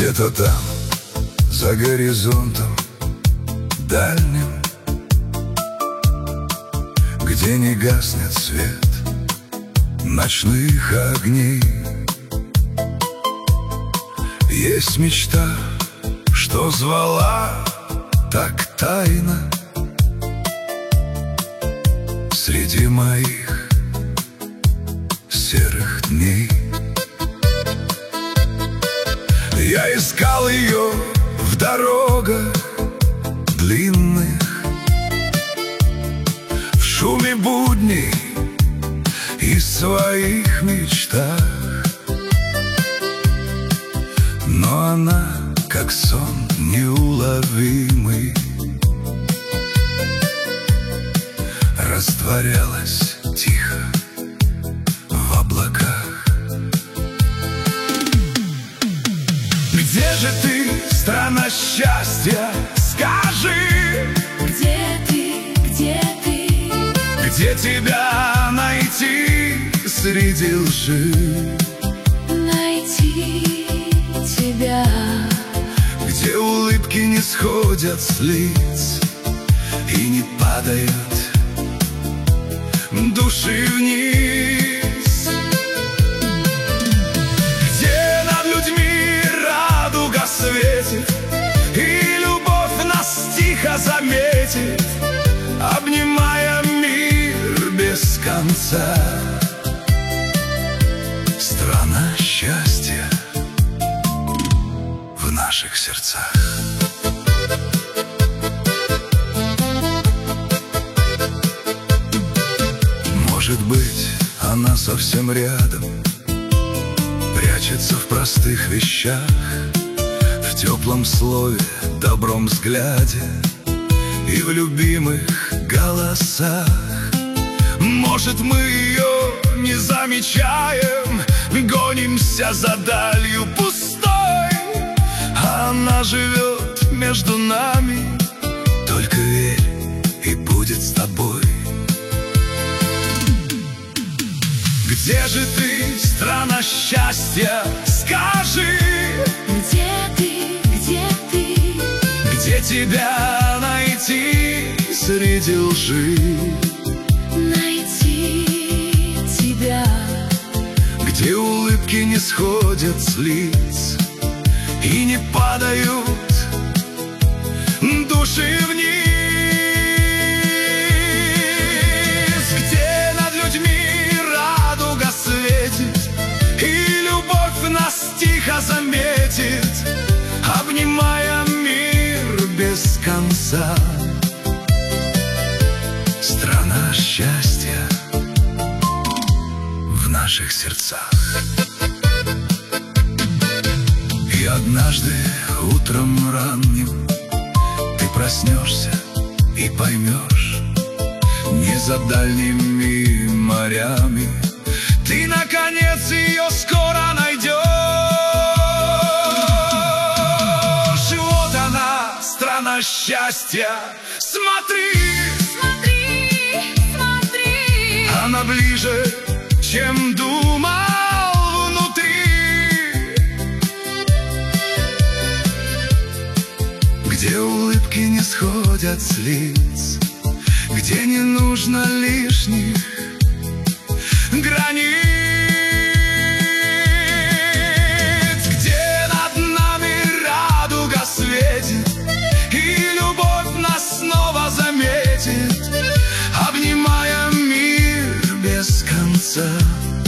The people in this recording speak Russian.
Где-то там, за горизонтом дальним, где не гаснет свет ночных огней, есть мечта, что звала так тайно среди моих серых дней. Я искал ее в дорогах длинных, в шуме будней и своих мечтах. Но она, как сон неуловимый, растворялась тихо в облаках. Где же ты, страна счастья, скажи? Где ты, где ты? Где тебя найти среди лжи? Найти тебя. Где улыбки не сходят с лиц и не падают души вниз? Где над людьми радуга светит и любовь нас тихо заметит, обнимая мир без конца? Страна счастья в наших сердцах. Может быть, она совсем рядом, прячется в простых вещах, в теплом слове, добром взгляде и в любимых голосах. Может, мы ее не замечаем, гонимся за далью пустой, а она живет между нами. Только верь, и будет с тобой. Где же ты, страна счастья, скажи? Где ты, где ты? Где тебя найти среди лжи? Найти тебя. Где улыбки не сходят с лиц и не падают души вниз? Где над людьми радуга светит и любовь нас тихо заметит, обнимая мир без конца? Страна счастья в наших сердцах. И однажды утром ранним ты проснешься и поймешь, не за дальними морями ты, наконец, ее скоро найдешь. Вот она, страна счастья. Смотри, Смотри, смотри. она ближе, чем думал внутри. Где улыбки не сходят с лиц, где не нужно лишних границ, где над нами радуга светит и любовь нас снова заметит, обнимая мир без конца.